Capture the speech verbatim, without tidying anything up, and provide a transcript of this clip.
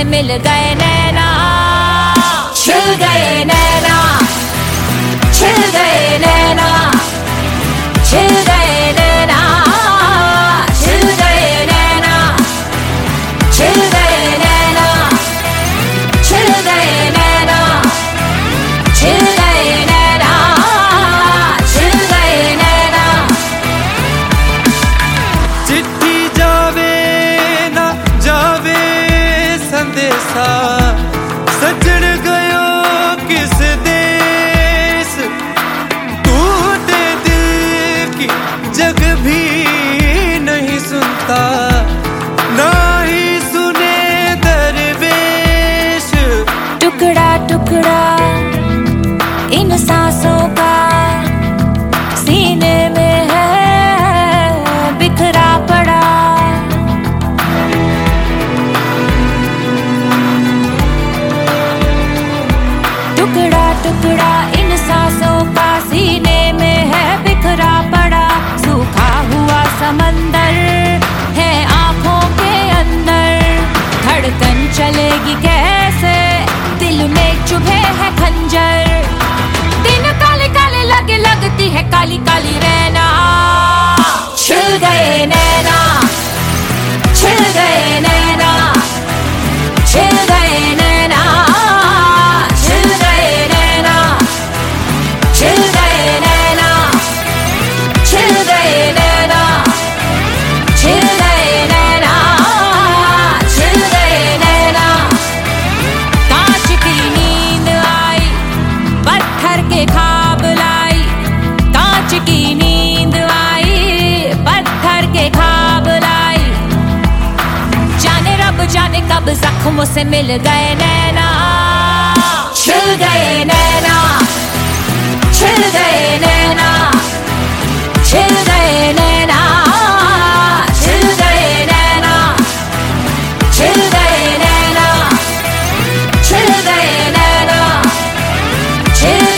से मिल गए नैना, छिल गए नैना, छिल गए नैना, छिल गए नैना, छिल गए नैना, छिल गए नैना, छिल गए नैना, छिल गए नैना, छिल गए नैना। चिट्ठी जावे ना जावे संदेशा, सजण गयो किस देश, टूटे दिल की जग भी नहीं सुनता, ना ही सुने दरवेश। टुकड़ा टुकड़ा इन सांसों का सीने में है बिखरा पड़ा, टुकड़ा टुकड़ा इन सांसों का सीने में है बिखरा पड़ा। सूखा हुआ समंदर है आंखों के अंदर, धड़कन चलेगी कैसे दिल में चुभे है खंजर। दिन काले काले लगे लगती है काली काली रैना, छिल गए नैना, छिल गए नैना, छिल गए नैना, छिल गए नैना, छिल गए नैना, छिल गए नैना, छिल गए नैना, छिल गए नैना। कांच की नींद आई पत्थर के ख्वाब लाई, कांच की नींद आई पत्थर के ख्वाब लाई। जाने रब जाने कब जख्मों से मिल गए नैना, छिल गए नैना, छिल गए नैना, छिल गए नैना, छिल गए नैना, छिल गए नैना, छिल गए नैना, छिल